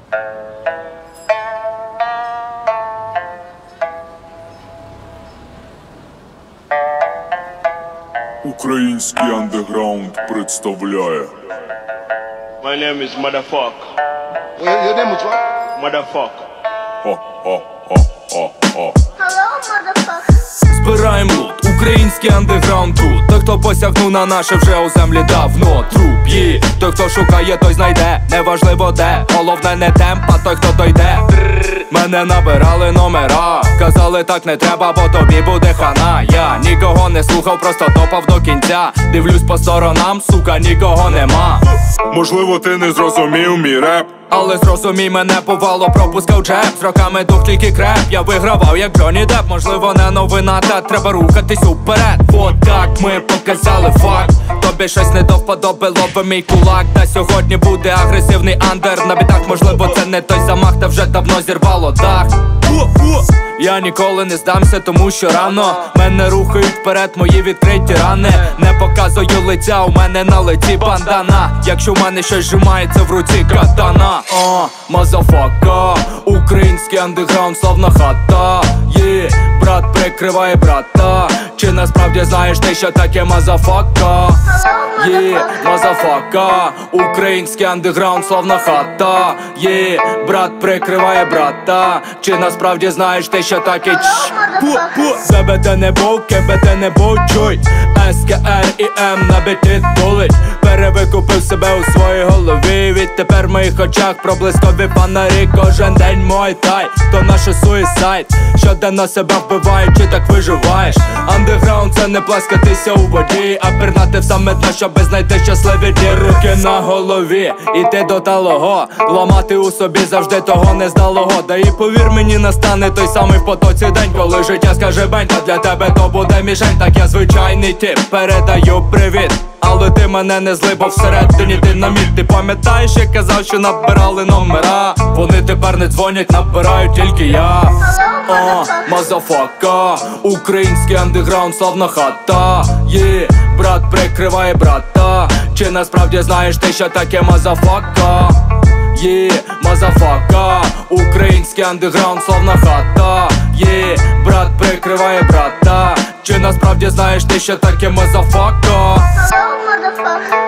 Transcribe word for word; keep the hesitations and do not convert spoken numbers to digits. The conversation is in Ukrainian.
Український андеграунд представляє. My name is Motherfucker. Your, your name is what? Motherfucker. Хо-хо-хо-хо-хо. Hello, motherfucker. Збираєм лут, український андеграунд тут. Той, хто посягнув на наше, вже у землі давно труп є. Той, хто шукає, той знайде, неважливо де. Головне не темп, а той, хто дойде. Мене набирали номера, казали так не треба, бо тобі буде хана. Я нікого не слухав, просто топав до кінця. Дивлюсь по сторонам, сука, нікого нема. Можливо, ти не зрозумів мій реп, але зрозумій мене, повало пропускав джеб. З роками дух тільки креп, я вигравав як Джонні Депп. Можливо не новина, та треба рухатись уперед. От так ми показали факт. Тобі щось не до вподоби, лови мій кулак. Та сьогодні буде агресивний андер на бітах. Можливо це не той замах, та вже давно зірвало дах. Я ніколи не здамся, тому що рано мене рухають вперед мої відкриті рани. Не показую лиця, у мене на лиці бандана. Якщо в мене щось зжимається в руці катана. О, мазафака, український андеграунд, славна хата. Є, брат прикриває брата. Чи насправді знаєш ти, що таке мазафака? Є, мазафака, український андеграунд, славна хата. Є, брат прикриває брата. Чи насправді знаєш ти, що таке чш? Пу-пу, себе не був, кебе не був, чуй. Ес Ке Ер і Ем на біті тулить. Перевикупив себе у своїй голові. Відтепер в моїх очах проблискові фонарі. Кожен день мой тай, то наше суїсайд. Щоденно себе вбивають, чи так виживаєш? Андеграунд це не плескатися у воді, а пірнати в саме дно, щоби знайти щасливі дні. Руки на голові, іти до талого. Ламати у собі завжди того нездалого. Да і повір мені, настане той самий в потоці день, коли життя скаже бень, та для тебе то буде мішень. Так я звичайний тип, передаю привіт. Але ти мене не зли, бо всередині динаміт. Ти пам'ятаєш, я казав, що набирали номера? Вони тепер не дзвонять, набирають тільки я. О, мазафака, український андеграунд, славна хата. Є, брат прикриває брата. Чи насправді знаєш ти, що таке мазафака? Є, мазафака, український андеграунд, славна хата. Є, брат прикриває брата. Чи насправді знаєш ти, що таке мазафака? Hello, motherfucker.